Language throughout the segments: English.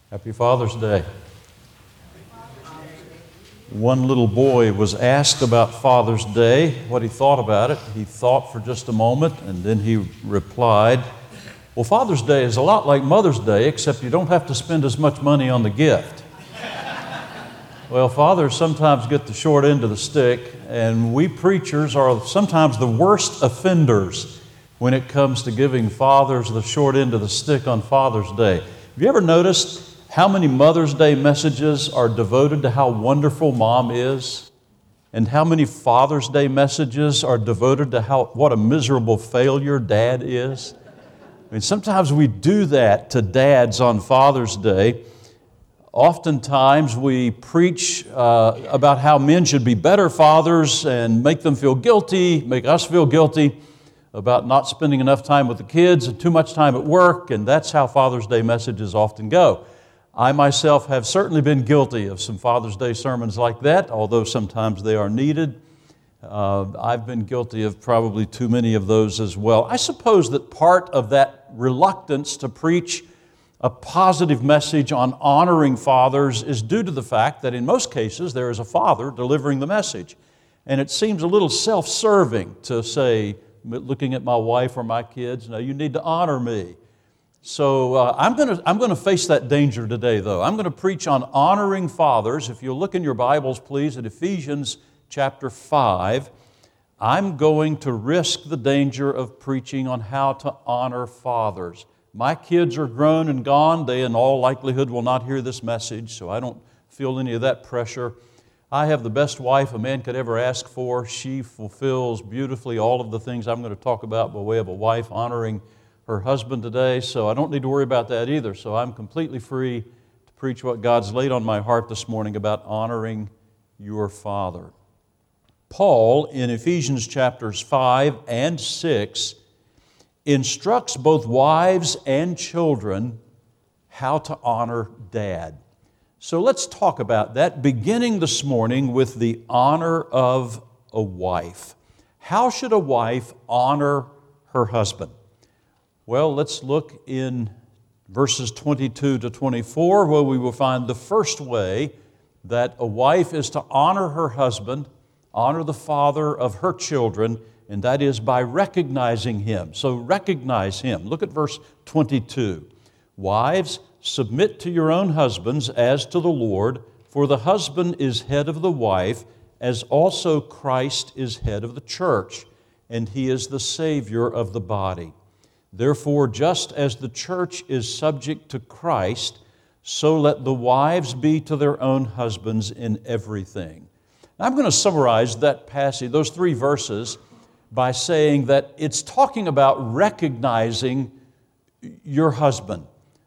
Happy Father's Day. One little boy was asked about Father's Day, what he thought about it. He thought for just a moment, and then he replied, well, Father's Day is a lot like Mother's Day, except you don't have to spend as much money on the gift. Well, fathers sometimes get the short end of the stick, and we preachers are sometimes the worst offenders when it comes to giving fathers the short end of the stick on Father's Day. Have you ever noticed how many Mother's Day messages are devoted to how wonderful Mom is? And how many Father's Day messages are devoted to what a miserable failure Dad is? I mean, sometimes we do that to dads on Father's Day. Oftentimes we preach about how men should be better fathers and make them feel guilty, make us feel guilty about not spending enough time with the kids and too much time at work, and that's how Father's Day messages often go. I myself have certainly been guilty of some Father's Day sermons like that, although sometimes they are needed. I've been guilty of probably too many of those as well. I suppose that part of that reluctance to preach a positive message on honoring fathers is due to the fact that in most cases there is a father delivering the message. And it seems a little self-serving to say, looking at my wife or my kids, no, you need to honor me. So I'm going to face that danger today, though. I'm going to preach on honoring fathers. If you'll look in your Bibles, please, at Ephesians chapter 5, I'm going to risk the danger of preaching on how to honor fathers. My kids are grown and gone. They, in all likelihood, will not hear this message, so I don't feel any of that pressure. I have the best wife a man could ever ask for. She fulfills beautifully all of the things I'm going to talk about by way of a wife honoring her husband today, so I don't need to worry about that either. So I'm completely free to preach what God's laid on my heart this morning about honoring your father. Paul, in Ephesians chapters 5 and 6, instructs both wives and children how to honor Dad. So let's talk about that, beginning this morning with the honor of a wife. How should a wife honor her husband? Well, let's look in verses 22 to 24, where we will find the first way that a wife is to honor her husband, honor the father of her children, and that is by recognizing him. So recognize him. Look at verse 22. Wives, submit to your own husbands as to the Lord, for the husband is head of the wife, as also Christ is head of the church, and he is the Savior of the body. Therefore, just as the church is subject to Christ, so let the wives be to their own husbands in everything. Now, I'm going to summarize that passage, those three verses, by saying that it's talking about recognizing your husband.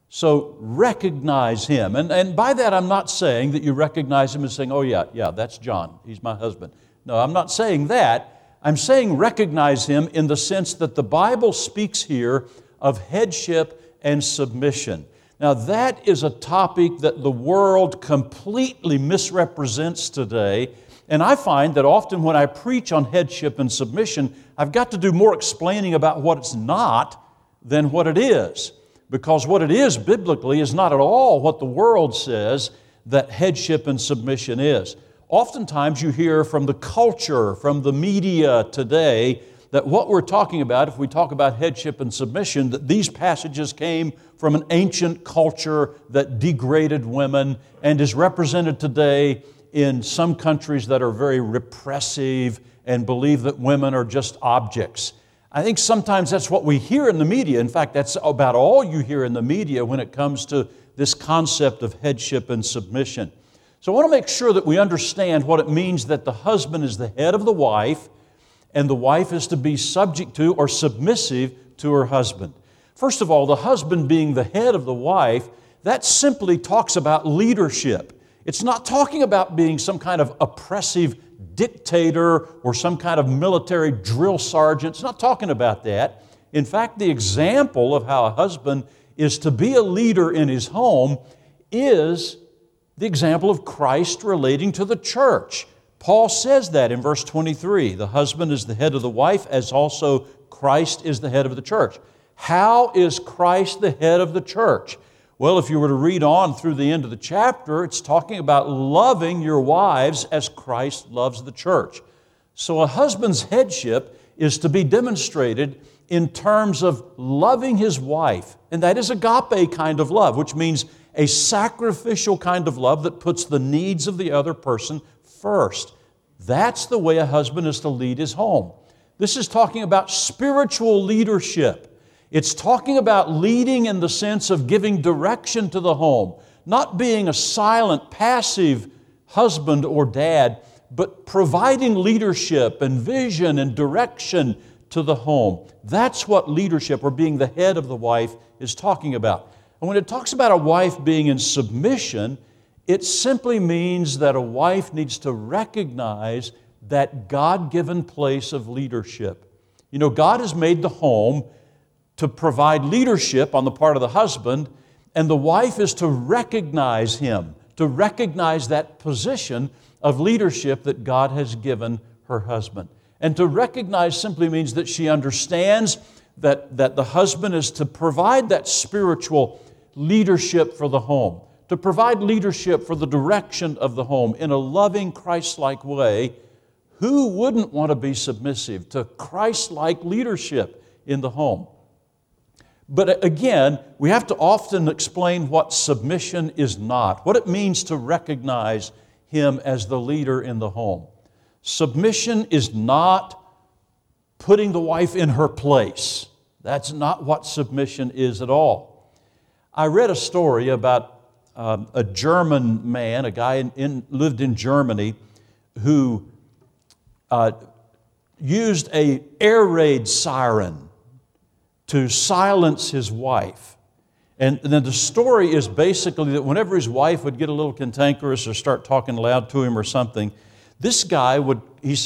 So recognize him. And by that, I'm not saying that you recognize him as saying, oh yeah, that's John, he's my husband. No, I'm not saying that. I'm saying recognize him in the sense that the Bible speaks here of headship and submission. Now that is a topic that the world completely misrepresents today, and I find that often when I preach on headship and submission, I've got to do more explaining about what it's not than what it is. Because what it is biblically is not at all what the world says that headship and submission is. Oftentimes you hear from the culture, from the media today, that what we're talking about, if we talk about headship and submission, that these passages came from an ancient culture that degraded women and is represented today in some countries that are very repressive and believe that women are just objects. I think sometimes that's what we hear in the media. In fact, that's about all you hear in the media when it comes to this concept of headship and submission. So I want to make sure that we understand what it means that the husband is the head of the wife and the wife is to be subject to or submissive to her husband. First of all, the husband being the head of the wife, that simply talks about leadership. It's not talking about being some kind of oppressive dictator or some kind of military drill sergeant. It's not talking about that. In fact, the example of how a husband is to be a leader in his home is the example of Christ relating to the church. Paul says that in verse 23. The husband is the head of the wife, as also Christ is the head of the church. How is Christ the head of the church? Well, if you were to read on through the end of the chapter, it's talking about loving your wives as Christ loves the church. So a husband's headship is to be demonstrated in terms of loving his wife. And that is agape kind of love, which means a sacrificial kind of love that puts the needs of the other person first. That's the way a husband is to lead his home. This is talking about spiritual leadership. It's talking about leading in the sense of giving direction to the home, not being a silent, passive husband or dad, but providing leadership and vision and direction to the home. That's what leadership, or being the head of the wife, is talking about. And when it talks about a wife being in submission, it simply means that a wife needs to recognize that God-given place of leadership. You know, God has made the home to provide leadership on the part of the husband, and the wife is to recognize him, to recognize that position of leadership that God has given her husband. And to recognize simply means that she understands that the husband is to provide that spiritual leadership for the home, to provide leadership for the direction of the home in a loving, Christ-like way. Who wouldn't want to be submissive to Christ-like leadership in the home? But again, we have to often explain what submission is not, what it means to recognize him as the leader in the home. Submission is not putting the wife in her place. That's not what submission is at all. I read a story about a German man, a guy lived in Germany, who used an air raid siren to silence his wife. And then the story is basically that whenever his wife would get a little cantankerous or start talking loud to him or something, this guy would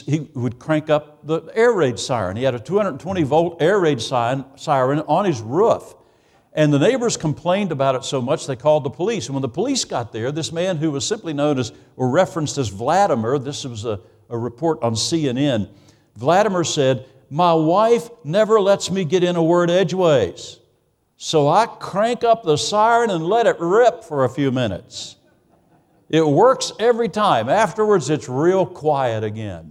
crank up the air raid siren. He had a 220-volt air raid siren on his roof. And the neighbors complained about it so much they called the police. And when the police got there, this man who was simply known as, or referenced as Vladimir, this was a report on CNN, Vladimir said, "My wife never lets me get in a word edgeways. So I crank up the siren and let it rip for a few minutes. It works every time. Afterwards, it's real quiet again."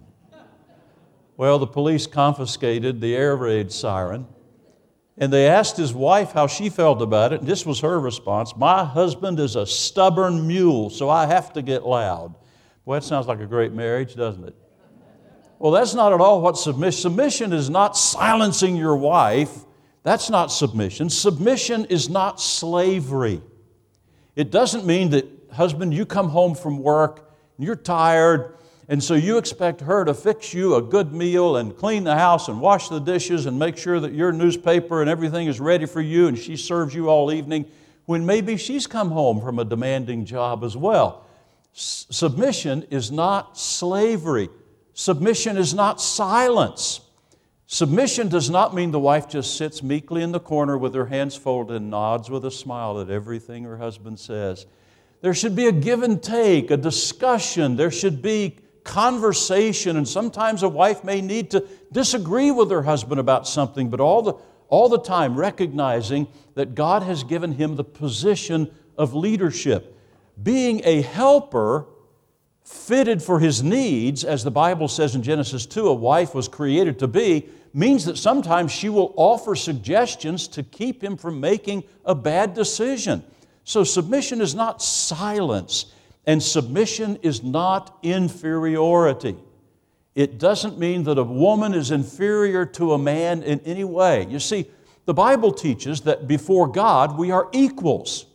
Well, the police confiscated the air raid siren, and they asked his wife how she felt about it, and this was her response: "My husband is a stubborn mule, so I have to get loud." Boy, that sounds like a great marriage, doesn't it? Well, that's not at all what submission is. Not silencing your wife. That's not submission. Submission is not slavery. It doesn't mean that, husband, you come home from work, and you're tired, and so you expect her to fix you a good meal and clean the house and wash the dishes and make sure that your newspaper and everything is ready for you, and she serves you all evening, when maybe she's come home from a demanding job as well. Submission is not slavery. Submission is not silence. Submission does not mean the wife just sits meekly in the corner with her hands folded and nods with a smile at everything her husband says. There should be a give and take, a discussion. There should be conversation, and sometimes a wife may need to disagree with her husband about something, but all the time recognizing that God has given him the position of leadership. Being a helper fitted for his needs, as the Bible says in Genesis 2, a wife was created to be, means that sometimes she will offer suggestions to keep him from making a bad decision. So submission is not silence, and submission is not inferiority. It doesn't mean that a woman is inferior to a man in any way. You see, the Bible teaches that before God we are equals.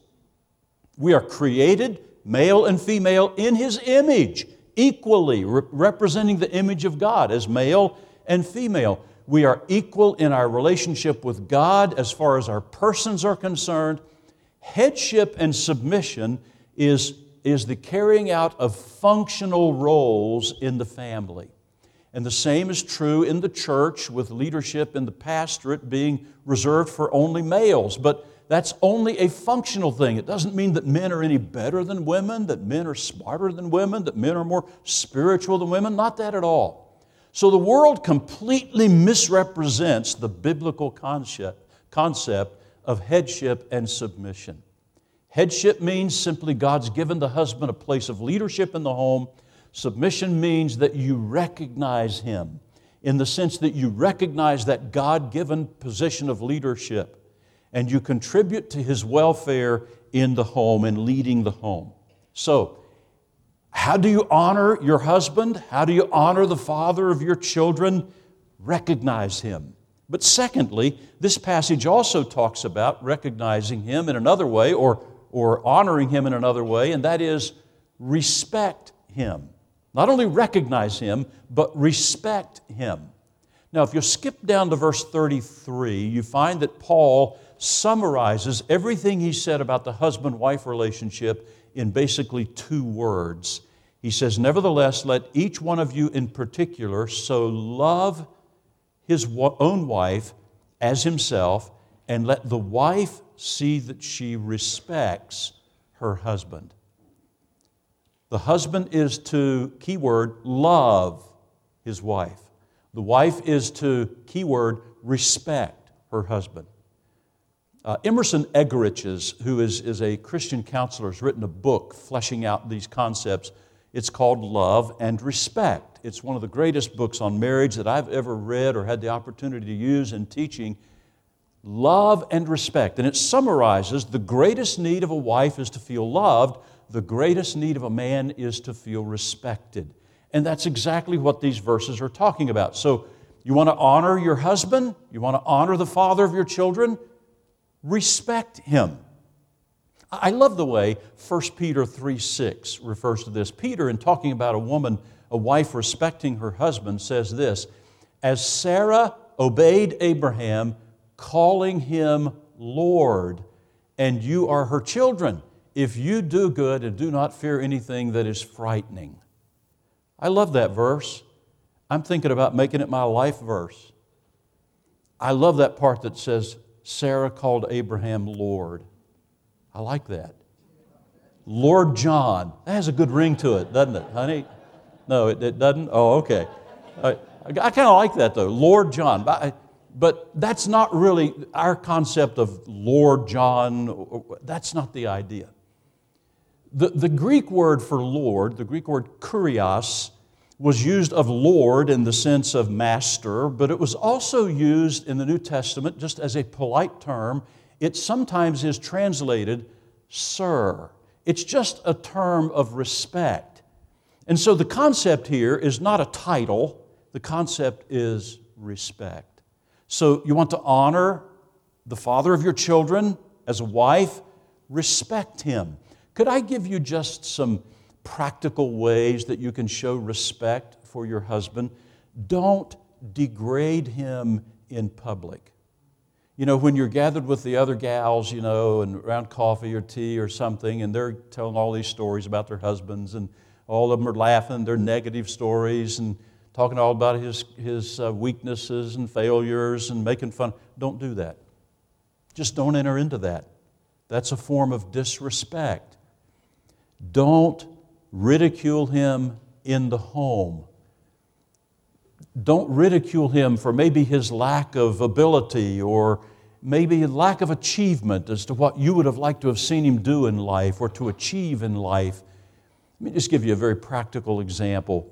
We are created, male and female, in His image, equally representing the image of God as male and female. We are equal in our relationship with God as far as our persons are concerned. Headship and submission is the carrying out of functional roles in the family. And the same is true in the church, with leadership in the pastorate being reserved for only males. But that's only a functional thing. It doesn't mean that men are any better than women, that men are smarter than women, that men are more spiritual than women. Not that at all. So the world completely misrepresents the biblical concept of headship and submission. Headship means simply God's given the husband a place of leadership in the home. Submission means that you recognize him in the sense that you recognize that God-given position of leadership and you contribute to his welfare in the home and leading the home. So, how do you honor your husband? How do you honor the father of your children? Recognize him. But secondly, this passage also talks about recognizing him in another way or honoring him in another way, and that is respect him. Not only recognize him, but respect him. Now, if you skip down to verse 33, you find that Paul summarizes everything he said about the husband-wife relationship in basically 2 words. He says, "Nevertheless, let each one of you in particular so love his own wife as himself, and let the wife see that she respects her husband." The husband is to, keyword, love his wife. The wife is to, keyword, respect her husband. Emerson Eggerichs, who is a Christian counselor, has written a book fleshing out these concepts. It's called Love and Respect. It's one of the greatest books on marriage that I've ever read or had the opportunity to use in teaching. Love and respect. And it summarizes the greatest need of a wife is to feel loved. The greatest need of a man is to feel respected. And that's exactly what these verses are talking about. So you want to honor your husband? You want to honor the father of your children? Respect him. I love the way 1 Peter 3:6 refers to this. Peter, in talking about a wife respecting her husband, says this, "As Sarah obeyed Abraham, calling him Lord, and you are her children, if you do good and do not fear anything that is frightening." I love that verse. I'm thinking about making it my life verse. I love that part that says, Sarah called Abraham Lord. I like that. Lord John. That has a good ring to it, doesn't it, honey? No, it doesn't? Oh, okay. I kind of like that, though. Lord John. But that's not really our concept of Lord John. That's not the idea. The Greek word for Lord, the Greek word kurios, was used of Lord in the sense of master, but it was also used in the New Testament just as a polite term. It sometimes is translated sir. It's just a term of respect. And so the concept here is not a title, the concept is respect. So you want to honor the father of your children as a wife, respect him. Could I give you just some practical ways that you can show respect for your husband? Don't degrade him in public. You know, when you're gathered with the other gals, you know, and around coffee or tea or something, and they're telling all these stories about their husbands, and all of them are laughing, they're negative stories, and talking all about his weaknesses and failures and making fun. Don't do that. Just don't enter into that. That's a form of disrespect. Don't ridicule him in the home. Don't ridicule him for maybe his lack of ability or maybe lack of achievement as to what you would have liked to have seen him do in life or to achieve in life. Let me just give you a very practical example.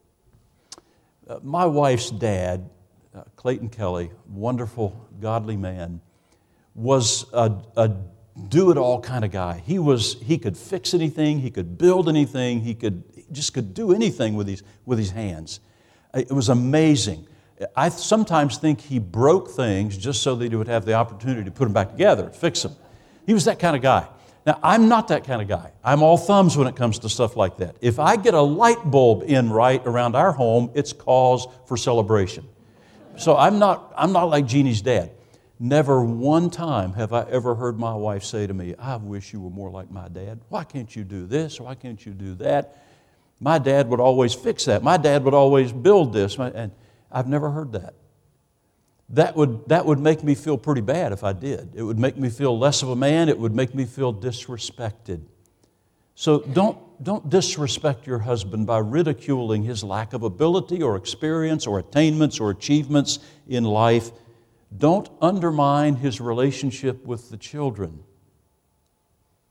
My wife's dad, Clayton Kelly, wonderful, godly man, was a do-it-all kind of guy. He could fix anything, he could build anything, he could do anything with his hands. It was amazing. I sometimes think he broke things just so that he would have the opportunity to put them back together, fix them. He was that kind of guy. Now, I'm not that kind of guy. I'm all thumbs when it comes to stuff like that. If I get a light bulb in right around our home, it's cause for celebration. So I'm not like Jeannie's dad. Never one time have I ever heard my wife say to me, "I wish you were more like my dad. Why can't you do this? Why can't you do that?" My dad would always fix that. My dad would always build this. And I've never heard that. That would make me feel pretty bad if I did. It would make me feel less of a man. It would make me feel disrespected. So don't disrespect your husband by ridiculing his lack of ability or experience or attainments or achievements in life. Don't undermine his relationship with the children.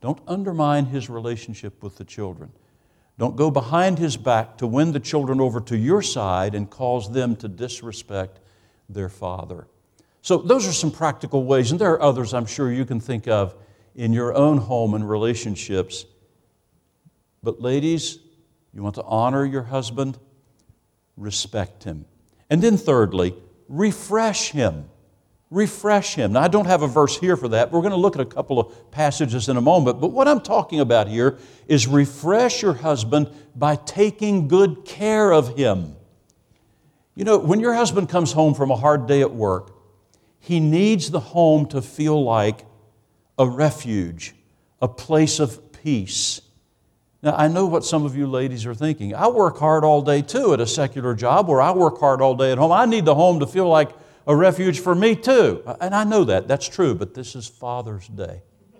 Don't undermine his relationship with the children. Don't go behind his back to win the children over to your side and cause them to disrespect their father. So those are some practical ways, and there are others I'm sure you can think of in your own home and relationships. But ladies, you want to honor your husband? Respect him. And then thirdly, refresh him. Refresh him. Now, I don't have a verse here for that. We're going to look at a couple of passages in a moment. But what I'm talking about here is refresh your husband by taking good care of him. You know, when your husband comes home from a hard day at work, he needs the home to feel like a refuge, a place of peace. Now, I know what some of you ladies are thinking. I work hard all day too at a secular job, or I work hard all day at home. I need the home to feel like a refuge for me too. And I know that, that's true, but this is Father's Day.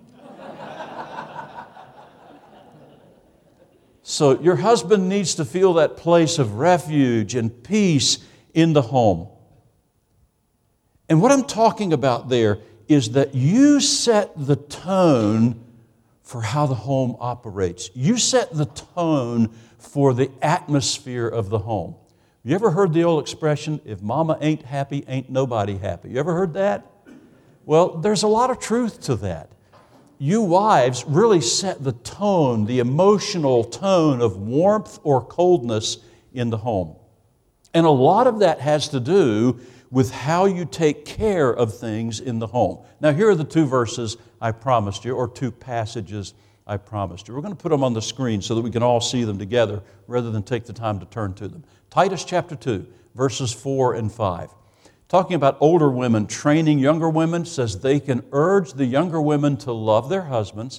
So your husband needs to feel that place of refuge and peace in the home. And what I'm talking about there is that you set the tone for how the home operates. You set the tone for the atmosphere of the home. You ever heard the old expression, if mama ain't happy, ain't nobody happy? You ever heard that? Well, there's a lot of truth to that. You wives really set the tone, the emotional tone of warmth or coldness in the home. And a lot of that has to do with how you take care of things in the home. Now, here are the two verses I promised you, or two passages I promised you. We're going to put them on the screen so that we can all see them together rather than take the time to turn to them. Titus chapter 2, verses 4 and 5. Talking about older women training younger women, says they can urge the younger women to love their husbands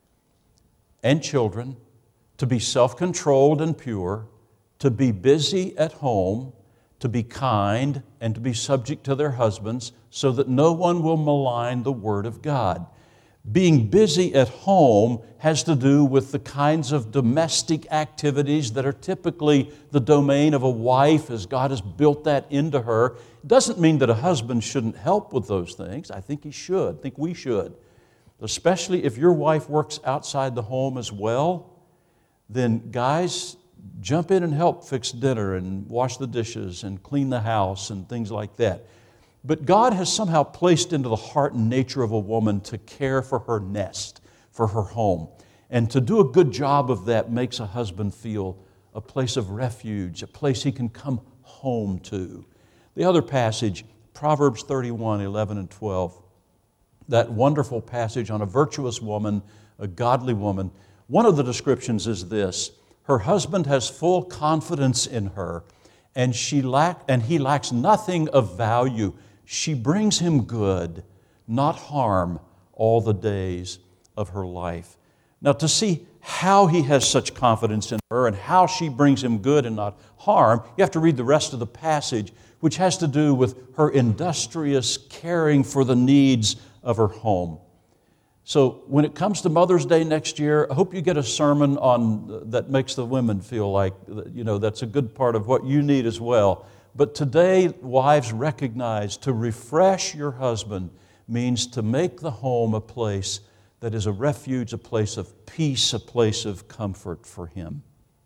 and children, to be self-controlled and pure, to be busy at home, to be kind, and to be subject to their husbands, so that no one will malign the word of God. Being busy at home has to do with the kinds of domestic activities that are typically the domain of a wife, as God has built that into her. It doesn't mean that a husband shouldn't help with those things. I think he should. I think we should. Especially if your wife works outside the home as well, then guys, jump in and help fix dinner and wash the dishes and clean the house and things like that. But God has somehow placed into the heart and nature of a woman to care for her nest, for her home. And to do a good job of that makes a husband feel a place of refuge, a place he can come home to. The other passage, Proverbs 31, 11 and 12, that wonderful passage on a virtuous woman, a godly woman. One of the descriptions is this: her husband has full confidence in her, and he lacks nothing of value. She brings him good, not harm, all the days of her life. Now, to see how he has such confidence in her and how she brings him good and not harm, you have to read the rest of the passage, which has to do with her industrious caring for the needs of her home. So when it comes to Mother's Day next year, I hope you get a sermon on that makes the women feel like, that's a good part of what you need as well. But today, wives, recognize to refresh your husband means to make the home a place that is a refuge, a place of peace, a place of comfort for him.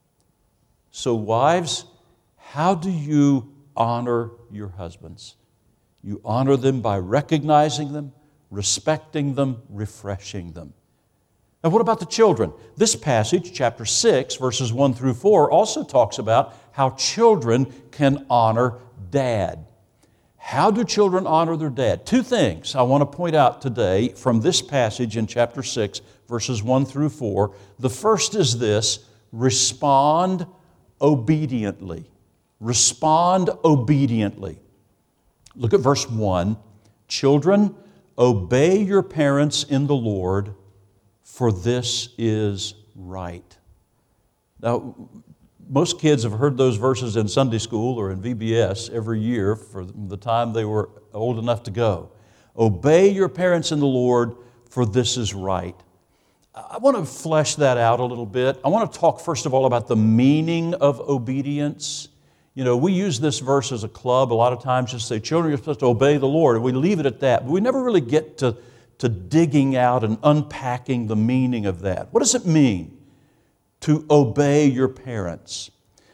So wives, how do you honor your husbands? You honor them by recognizing them, respecting them, refreshing them. Now, what about the children? This passage, chapter 6, verses 1 through 4, also talks about how children can honor dad. How do children honor their dad? Two things I want to point out today from this passage in chapter 6, verses 1 through 4. The first is this: respond obediently. Respond obediently. Look at verse 1. Children, obey your parents in the Lord, for this is right. Now, most kids have heard those verses in Sunday school or in VBS every year for the time they were old enough to go. Obey your parents in the Lord, for this is right. I want to flesh that out a little bit. I want to talk first of all about the meaning of obedience. We use this verse as a club a lot of times, just say, children, you're supposed to obey the Lord, and we leave it at that. But we never really get to to digging out and unpacking the meaning of that. What does it mean to obey your parents?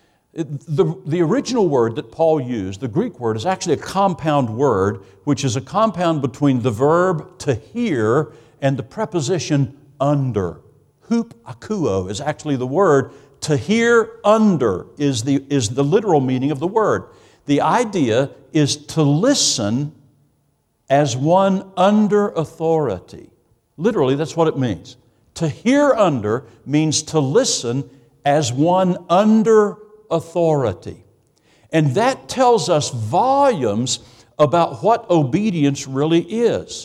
The original word that Paul used, the Greek word, is actually a compound word, which is a compound between the verb to hear and the preposition under. Hup akuo is actually the word. To hear under is the literal meaning of the word. The idea is to listen as one under authority. Literally, that's what it means. To hear under means to listen as one under authority. And that tells us volumes about what obedience really is.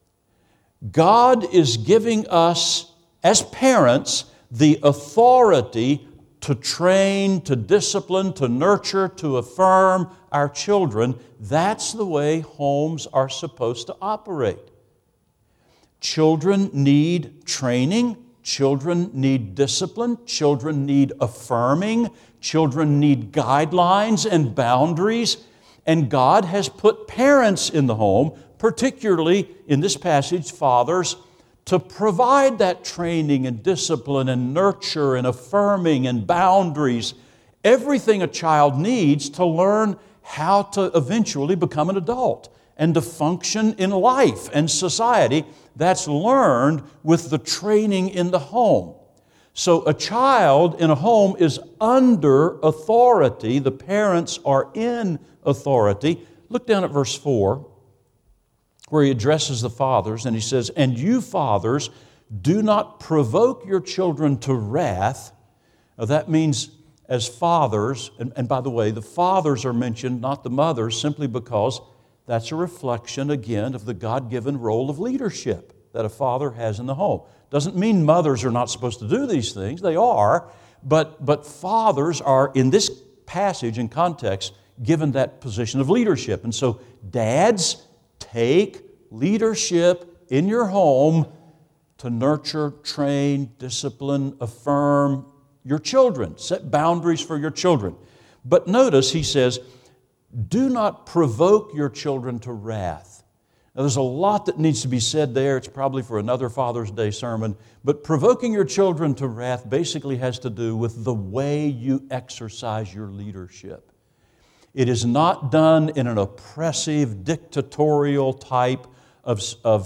God is giving us, as parents, the authority to train, to discipline, to nurture, to affirm our children. That's the way homes are supposed to operate. Children need training. Children need discipline. Children need affirming. Children need guidelines and boundaries. And God has put parents in the home, particularly in this passage, fathers, to provide that training and discipline and nurture and affirming and boundaries, everything a child needs to learn how to eventually become an adult and to function in life and society. That's learned with the training in the home. So a child in a home is under authority. The parents are in authority. Look down at verse 4. Where he addresses the fathers, and he says, "And you fathers, do not provoke your children to wrath." Now that means as fathers, and by the way, the fathers are mentioned, not the mothers, simply because that's a reflection, again, of the God-given role of leadership that a father has in the home. Doesn't mean mothers are not supposed to do these things. They are, but fathers are, in this passage and context, given that position of leadership. And so dads, take leadership in your home to nurture, train, discipline, affirm your children. Set boundaries for your children. But notice he says, do not provoke your children to wrath. Now there's a lot that needs to be said there. It's probably for another Father's Day sermon. But provoking your children to wrath basically has to do with the way you exercise your leadership. It is not done in an oppressive, dictatorial type of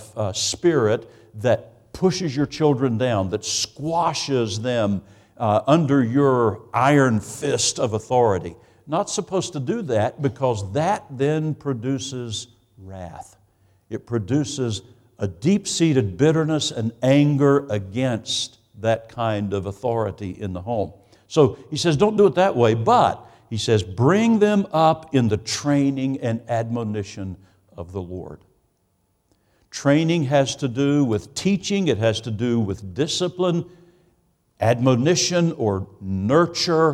spirit that pushes your children down, that squashes them under your iron fist of authority. Not supposed to do that, because that then produces wrath. It produces a deep-seated bitterness and anger against that kind of authority in the home. So he says, don't do it that way, but he says, bring them up in the training and admonition of the Lord. Training has to do with teaching. It has to do with discipline, admonition or nurture,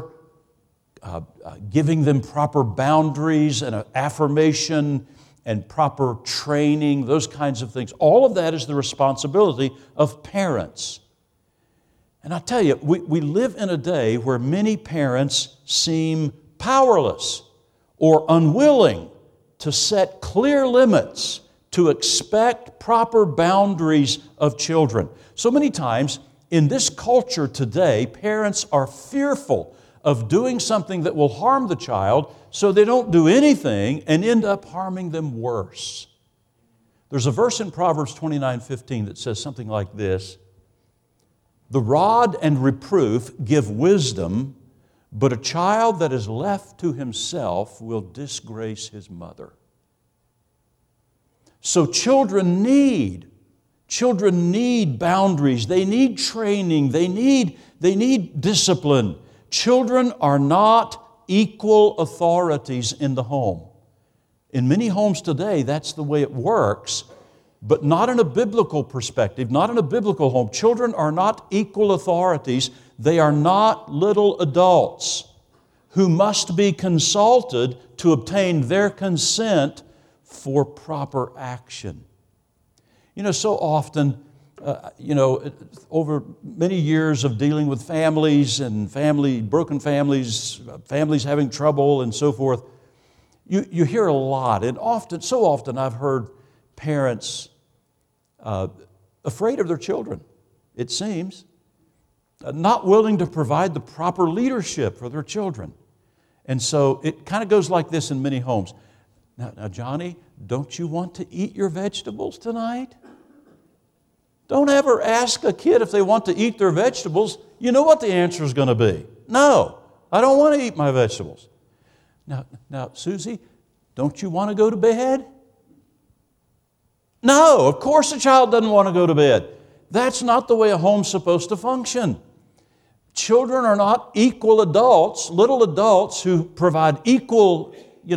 giving them proper boundaries and affirmation and proper training, those kinds of things. All of that is the responsibility of parents. And I tell you, we live in a day where many parents seem powerless or unwilling to set clear limits, to expect proper boundaries of children. So many times in this culture today, parents are fearful of doing something that will harm the child, so they don't do anything and end up harming them worse. There's a verse in Proverbs 29:15 that says something like this: "The rod and reproof give wisdom, but a child that is left to himself will disgrace his mother." So children need boundaries. They need training. They need discipline. Children are not equal authorities in the home. In many homes today, that's the way it works, but not in a biblical perspective, not in a biblical home. Children are not equal authorities. They are not little adults who must be consulted to obtain their consent for proper action. So often, over many years of dealing with families and broken families, families having trouble and so forth, you hear a lot. And so often I've heard parents afraid of their children, it seems, not willing to provide the proper leadership for their children. And so it kind of goes like this in many homes. Now, Johnny, don't you want to eat your vegetables tonight? Don't ever ask a kid if they want to eat their vegetables. You know what the answer is going to be. No, I don't want to eat my vegetables. Now, Susie, don't you want to go to bed? No, of course the child doesn't want to go to bed. That's not the way a home's supposed to function. Children are not equal adults, little adults who provide equal,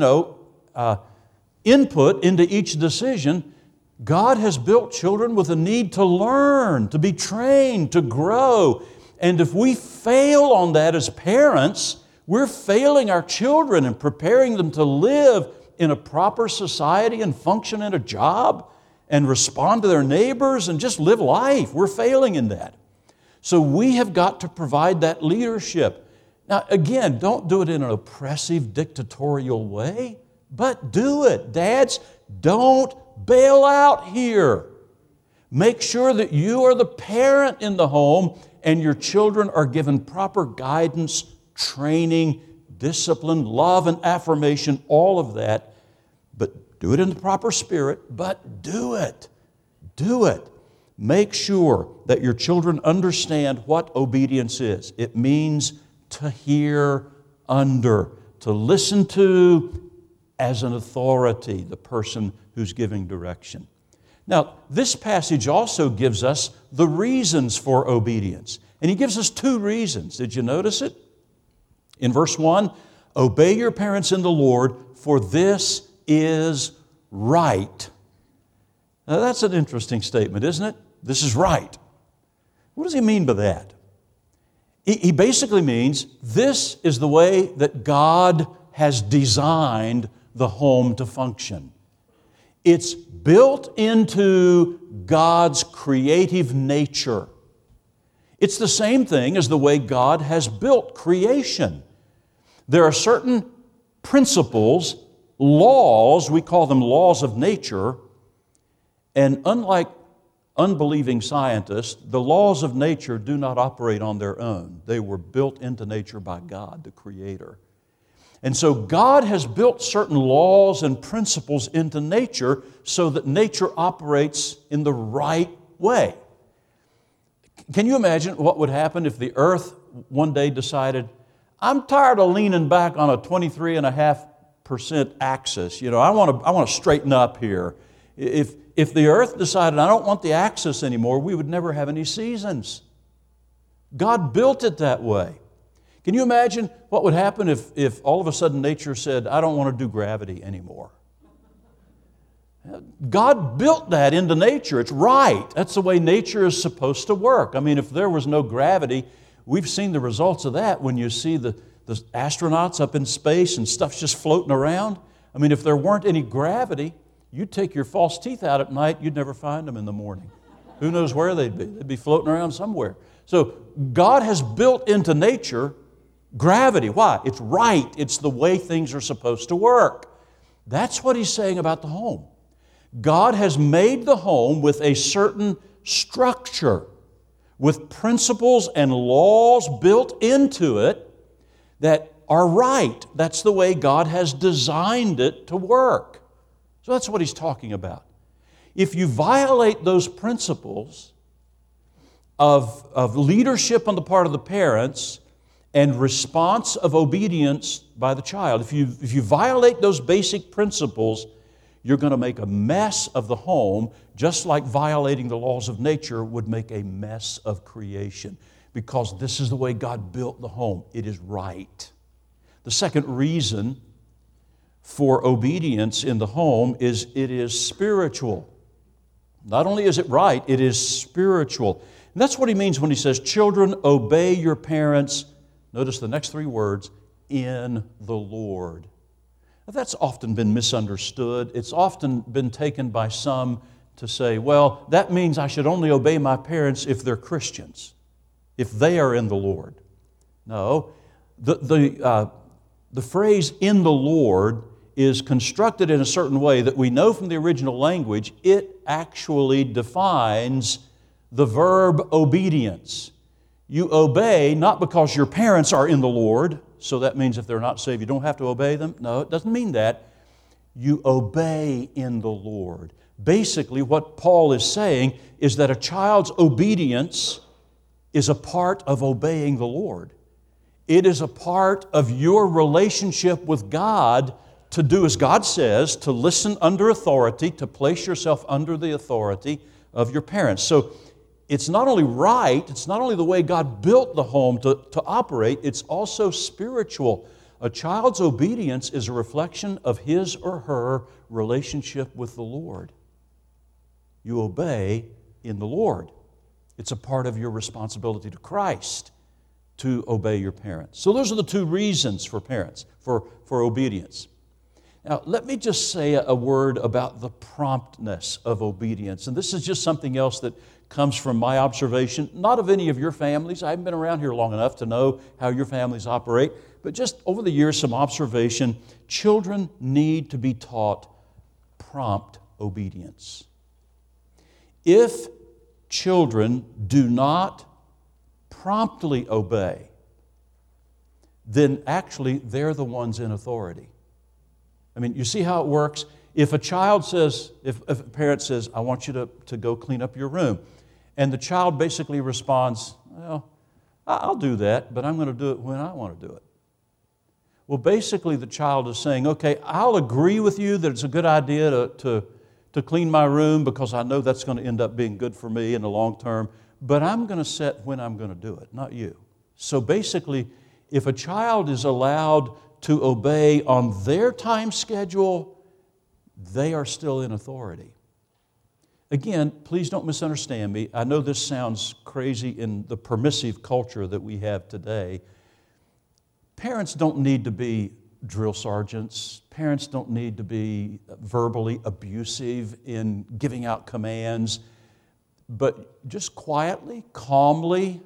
input into each decision. God has built children with a need to learn, to be trained, to grow. And if we fail on that as parents, we're failing our children and preparing them to live in a proper society and function in a job and respond to their neighbors and just live life. We're failing in that. So we have got to provide that leadership. Now, again, don't do it in an oppressive, dictatorial way, but do it. Dads, don't bail out here. Make sure that you are the parent in the home and your children are given proper guidance, training, discipline, love and affirmation, all of that. But do it in the proper spirit, but do it. Do it. Make sure that your children understand what obedience is. It means to hear under, to listen to as an authority, the person who's giving direction. Now, this passage also gives us the reasons for obedience. And he gives us two reasons. Did you notice it? In verse 1, obey your parents in the Lord, for this is right. Now, that's an interesting statement, isn't it? This is right. What does he mean by that? He basically means this is the way that God has designed the home to function. It's built into God's creative nature. It's the same thing as the way God has built creation. There are certain principles, laws, we call them laws of nature, and unlike unbelieving scientists, the laws of nature do not operate on their own. They were built into nature by God, the Creator. And so God has built certain laws and principles into nature so that nature operates in the right way. Can you imagine what would happen if the earth one day decided, I'm tired of leaning back on a 23.5% axis. I want to straighten up here. If the earth decided, I don't want the axis anymore, we would never have any seasons. God built it that way. Can you imagine what would happen if all of a sudden nature said, I don't want to do gravity anymore? God built that into nature. It's right. That's the way nature is supposed to work. I mean, if there was no gravity, we've seen the results of that when you see the astronauts up in space and stuff's just floating around. I mean, if there weren't any gravity, you'd take your false teeth out at night, you'd never find them in the morning. Who knows where they'd be? They'd be floating around somewhere. So God has built into nature gravity. Why? It's right. It's the way things are supposed to work. That's what he's saying about the home. God has made the home with a certain structure, with principles and laws built into it that are right. That's the way God has designed it to work. So that's what he's talking about. If you violate those principles of leadership on the part of the parents and response of obedience by the child, if you violate those basic principles, you're going to make a mess of the home, just like violating the laws of nature would make a mess of creation, because this is the way God built the home. It is right. The second reason for obedience in the home is it is spiritual. Not only is it right, it is spiritual. And that's what he means when he says, children, obey your parents. Notice the next three words, in the Lord. Now, that's often been misunderstood. It's often been taken by some to say, well, that means I should only obey my parents if they're Christians, if they are in the Lord. No, the phrase in the Lord is constructed in a certain way that we know from the original language, it actually defines the verb obedience. You obey not because your parents are in the Lord, so that means if they're not saved, you don't have to obey them. No, it doesn't mean that. You obey in the Lord. Basically, what Paul is saying is that a child's obedience is a part of obeying the Lord. It is a part of your relationship with God to do as God says, to listen under authority, to place yourself under the authority of your parents. So it's not only right, it's not only the way God built the home to operate, it's also spiritual. A child's obedience is a reflection of his or her relationship with the Lord. You obey in the Lord. It's a part of your responsibility to Christ to obey your parents. So those are the two reasons for parents, for obedience. Now, let me just say a word about the promptness of obedience. And this is just something else that comes from my observation, not of any of your families. I haven't been around here long enough to know how your families operate, but just over the years, some observation. Children need to be taught prompt obedience. If children do not promptly obey, then actually they're the ones in authority. I mean, you see how it works? If a child says, if a parent says, I want you to go clean up your room, and the child basically responds, well, I'll do that, but I'm going to do it when I want to do it. Well, basically the child is saying, okay, I'll agree with you that it's a good idea to clean my room because I know that's going to end up being good for me in the long term, but I'm going to set when I'm going to do it, not you. So basically, if a child is allowed to obey on their time schedule, they are still in authority. Again, please don't misunderstand me. I know this sounds crazy in the permissive culture that we have today. Parents don't need to be drill sergeants. Parents don't need to be verbally abusive in giving out commands. But just quietly, calmly,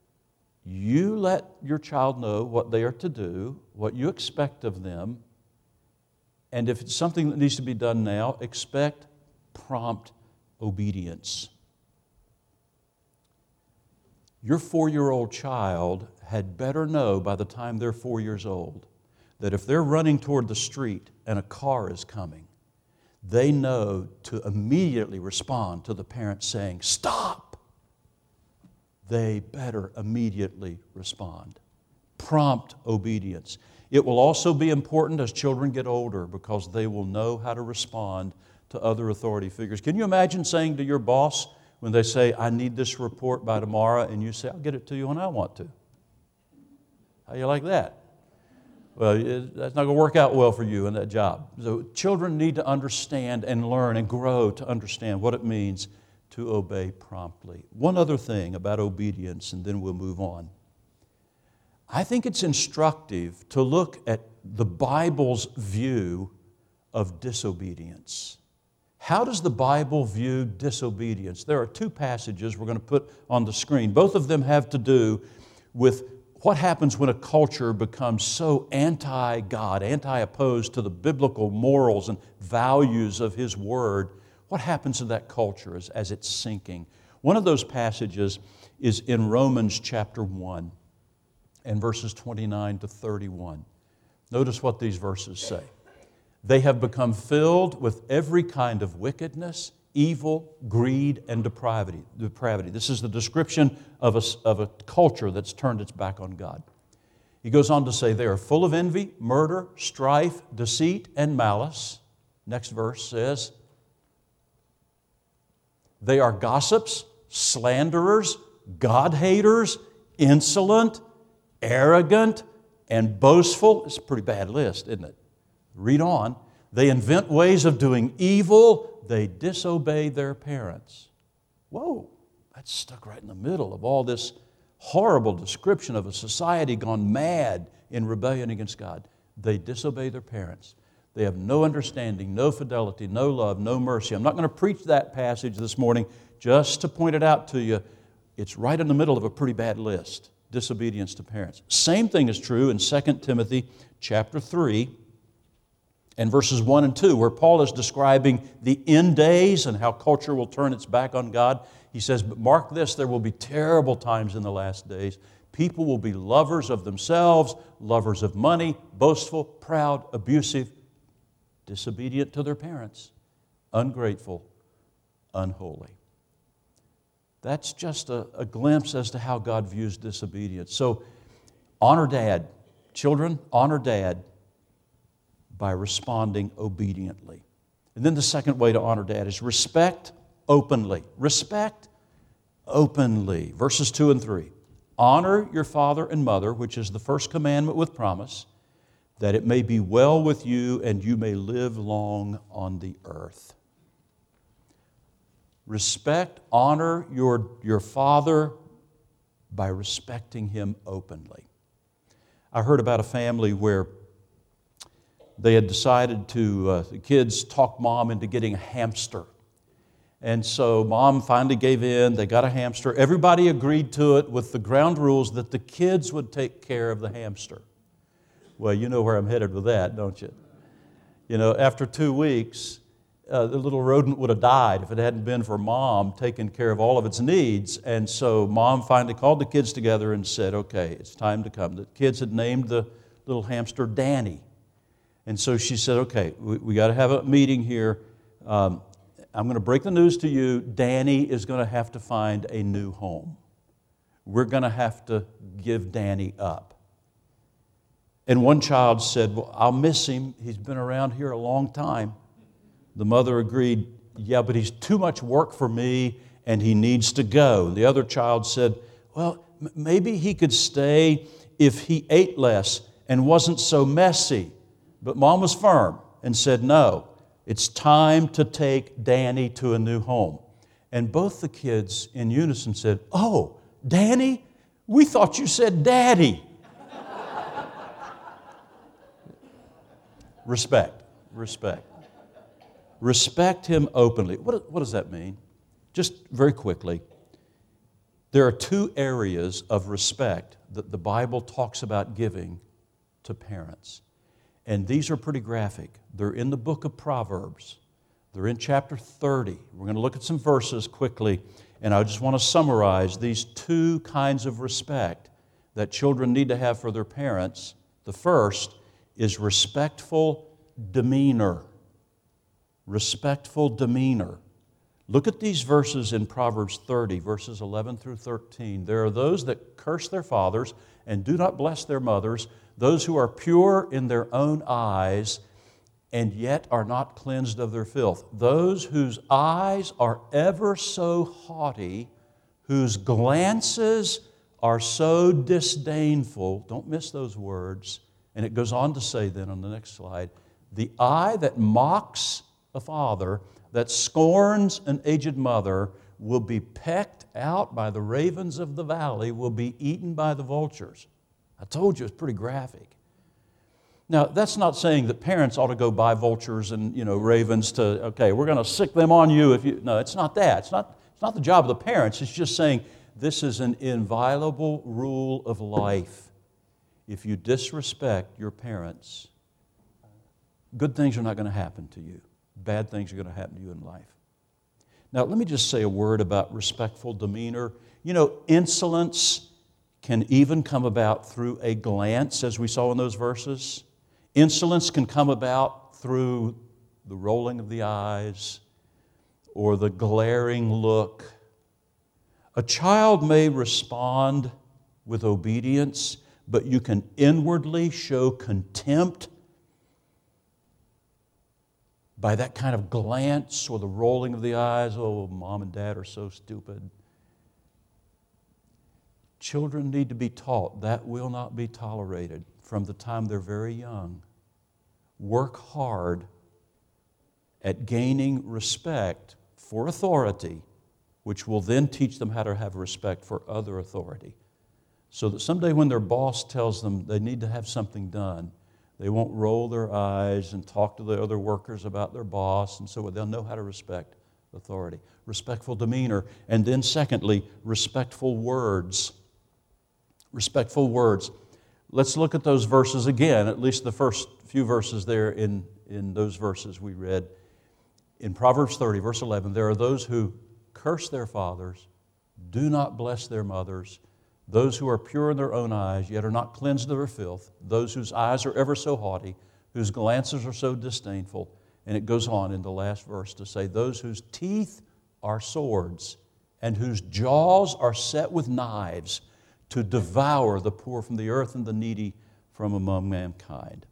you let your child know what they are to do, what you expect of them, and if it's something that needs to be done now, expect prompt obedience. Your 4-year-old child had better know by the time they're 4 years old that if they're running toward the street and a car is coming, they know to immediately respond to the parent saying, stop. They better immediately respond. Prompt obedience. It will also be important as children get older because they will know how to respond to other authority figures. Can you imagine saying to your boss when they say, I need this report by tomorrow, and you say, I'll get it to you when I want to? How do you like that? Well, that's not going to work out well for you in that job. So children need to understand and learn and grow to understand what it means to obey promptly. One other thing about obedience, and then we'll move on. I think it's instructive to look at the Bible's view of disobedience. How does the Bible view disobedience? There are two passages we're going to put on the screen. Both of them have to do with what happens when a culture becomes so anti-God, anti-opposed to the biblical morals and values of His Word. What happens to that culture as it's sinking? One of those passages is in Romans chapter 1 and verses 29 to 31. Notice what these verses say. They have become filled with every kind of wickedness, evil, greed, and depravity. This is the description of a culture that's turned its back on God. He goes on to say, they are full of envy, murder, strife, deceit, and malice. Next verse says, they are gossips, slanderers, God-haters, insolent, arrogant, and boastful. It's a pretty bad list, isn't it? Read on. They invent ways of doing evil. They disobey their parents. Whoa, that's stuck right in the middle of all this horrible description of a society gone mad in rebellion against God. They disobey their parents. They have no understanding, no fidelity, no love, no mercy. I'm not going to preach that passage this morning just to point it out to you. It's right in the middle of a pretty bad list, disobedience to parents. Same thing is true in 2 Timothy chapter 3 And verses 1 and 2, where Paul is describing the end days and how culture will turn its back on God, he says, but mark this, there will be terrible times in the last days. People will be lovers of themselves, lovers of money, boastful, proud, abusive, disobedient to their parents, ungrateful, unholy. That's just a glimpse as to how God views disobedience. So honor Dad. Children, honor Dad by responding obediently. And then the second way to honor Dad is respect openly. Respect openly. Verses 2 and 3. Honor your father and mother, which is the first commandment with promise, that it may be well with you and you may live long on the earth. Respect, honor your father by respecting him openly. I heard about a family where they had decided the kids talked mom into getting a hamster. And so mom finally gave in, they got a hamster. Everybody agreed to it with the ground rules that the kids would take care of the hamster. Well, you know where I'm headed with that, don't you? You know, after 2 weeks, the little rodent would have died if it hadn't been for mom taking care of all of its needs. And so mom finally called the kids together and said, okay, it's time to come. The kids had named the little hamster Danny. And so she said, okay, we got to have a meeting here. I'm going to break the news to you. Danny is going to have to find a new home. We're going to have to give Danny up. And one child said, well, I'll miss him. He's been around here a long time. The mother agreed, yeah, but he's too much work for me and he needs to go. The other child said, well, maybe he could stay if he ate less and wasn't so messy. But mom was firm and said, no, it's time to take Danny to a new home. And both the kids in unison said, oh, Danny? We thought you said Daddy. Respect. Respect him openly. What does that mean? Just very quickly, there are 2 areas of respect that the Bible talks about giving to parents. And these are pretty graphic. They're in the book of Proverbs. They're in chapter 30. We're going to look at some verses quickly, and I just want to summarize these 2 kinds of respect that children need to have for their parents. The first is respectful demeanor. Respectful demeanor. Look at these verses in Proverbs 30, verses 11 through 13. There are those that curse their fathers and do not bless their mothers, those who are pure in their own eyes and yet are not cleansed of their filth. Those whose eyes are ever so haughty, whose glances are so disdainful. Don't miss those words. And it goes on to say then on the next slide, the eye that mocks a father, that scorns an aged mother, will be pecked out by the ravens of the valley, will be eaten by the vultures. I told you it's pretty graphic. Now, that's not saying that parents ought to go buy vultures and ravens to, okay, we're going to sick them on you if you. No, it's not that. It's not the job of the parents. It's just saying this is an inviolable rule of life. If you disrespect your parents, good things are not going to happen to you. Bad things are going to happen to you in life. Now, let me just say a word about respectful demeanor. Insolence can even come about through a glance, as we saw in those verses. Insolence can come about through the rolling of the eyes or the glaring look. A child may respond with obedience, but you can inwardly show contempt by that kind of glance or the rolling of the eyes. Oh, mom and dad are so stupid. Children need to be taught that will not be tolerated from the time they're very young. Work hard at gaining respect for authority, which will then teach them how to have respect for other authority. So that someday when their boss tells them they need to have something done, they won't roll their eyes and talk to the other workers about their boss, and so they'll know how to respect authority. Respectful demeanor. And then secondly, respectful words. Respectful words. let's look at those verses again, at least the first few verses there in those verses we read. In Proverbs 30, verse 11, there are those who curse their fathers, do not bless their mothers, those who are pure in their own eyes, yet are not cleansed of their filth, those whose eyes are ever so haughty, whose glances are so disdainful. And it goes on in the last verse to say, those whose teeth are swords and whose jaws are set with knives to devour the poor from the earth and the needy from among mankind.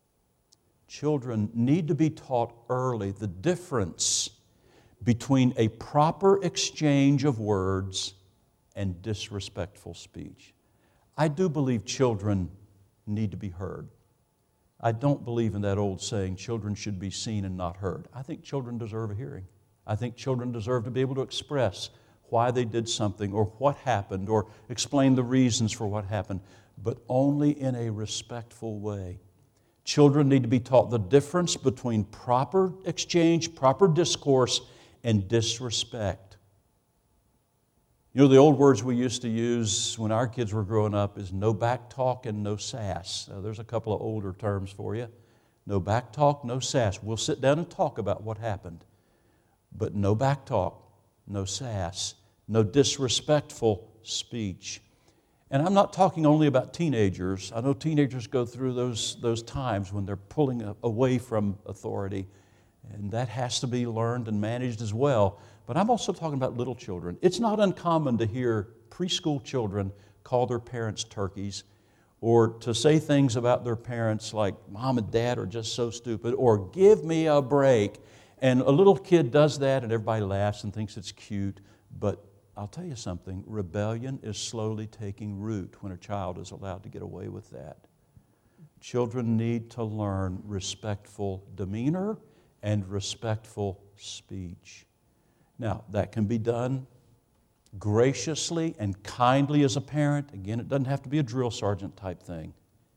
Children need to be taught early the difference between a proper exchange of words and disrespectful speech. I do believe children need to be heard. I don't believe in that old saying, children should be seen and not heard. I think children deserve a hearing. I think children deserve to be able to express why they did something or what happened or explain the reasons for what happened, but only in a respectful way. Children need to be taught the difference between proper exchange, proper discourse, and disrespect. You know, the old words we used to use when our kids were growing up is no back talk and no sass. There's a couple of older terms for you. No back talk, no sass. We'll sit down and talk about what happened. But no back talk, no sass, no disrespectful speech. And I'm not talking only about teenagers. I know teenagers go through those times when they're pulling away from authority. And that has to be learned and managed as well. But I'm also talking about little children. It's not uncommon to hear preschool children call their parents turkeys or to say things about their parents like, Mom and Dad are just so stupid, or give me a break. And a little kid does that and everybody laughs and thinks it's cute. But I'll tell you something, rebellion is slowly taking root when a child is allowed to get away with that. Children need to learn respectful demeanor and respectful speech. Now, that can be done graciously and kindly as a parent. Again, it doesn't have to be a drill sergeant type thing.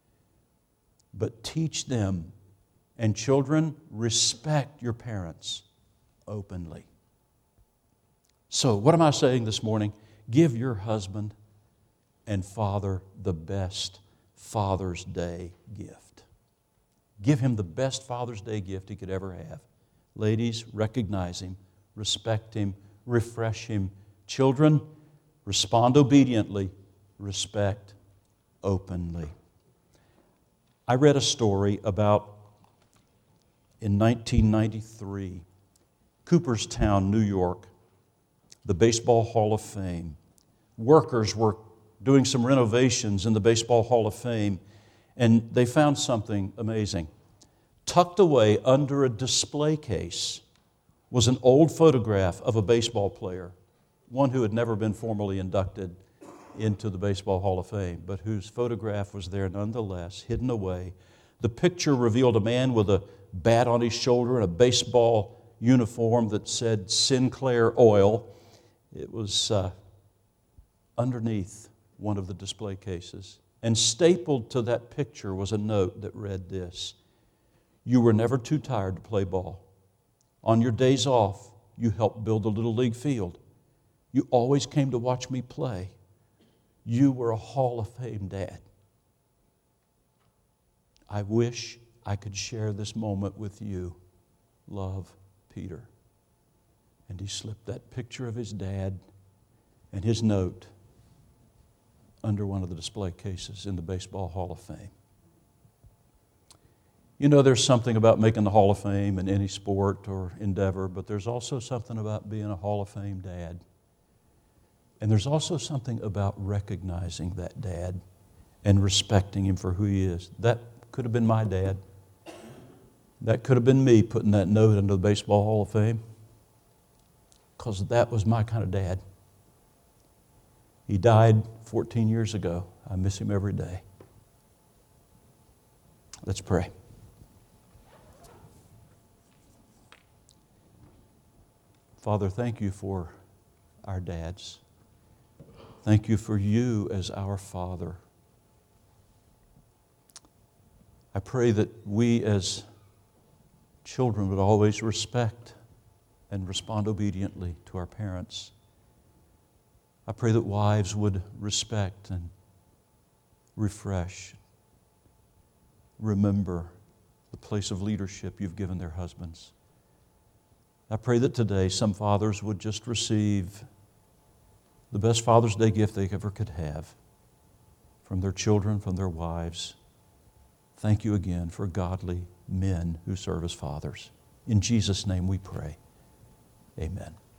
But teach them. And children, respect your parents openly. So, what am I saying this morning? Give your husband and father the best Father's Day gift. Give him the best Father's Day gift he could ever have. Ladies, recognize him, respect him, refresh him. Children, respond obediently, respect openly. I read a story about in 1993, Cooperstown, New York, the Baseball Hall of Fame. Workers were doing some renovations in the Baseball Hall of Fame, and they found something amazing. Tucked away under a display case was an old photograph of a baseball player, one who had never been formally inducted into the Baseball Hall of Fame, but whose photograph was there nonetheless, hidden away. The picture revealed a man with a bat on his shoulder and a baseball uniform that said Sinclair Oil. It was underneath one of the display cases. And stapled to that picture was a note that read this: "You were never too tired to play ball. On your days off, you helped build the Little League field. You always came to watch me play. You were a Hall of Fame dad." I wish I could share this moment with you. Love, Peter. And he slipped that picture of his dad and his note under one of the display cases in the Baseball Hall of Fame. You know, there's something about making the Hall of Fame in any sport or endeavor, but there's also something about being a Hall of Fame dad. And there's also something about recognizing that dad and respecting him for who he is. That could have been my dad. That could have been me putting that note into the Baseball Hall of Fame, because that was my kind of dad. He died 14 years ago. I miss him every day. Let's pray. Father, thank you for our dads. Thank you for you as our Father. I pray that we as children would always respect and respond obediently to our parents. I pray that wives would respect and refresh, remember the place of leadership you've given their husbands. I pray that today some fathers would just receive the best Father's Day gift they ever could have from their children, from their wives. Thank you again for godly men who serve as fathers. In Jesus' name we pray. Amen.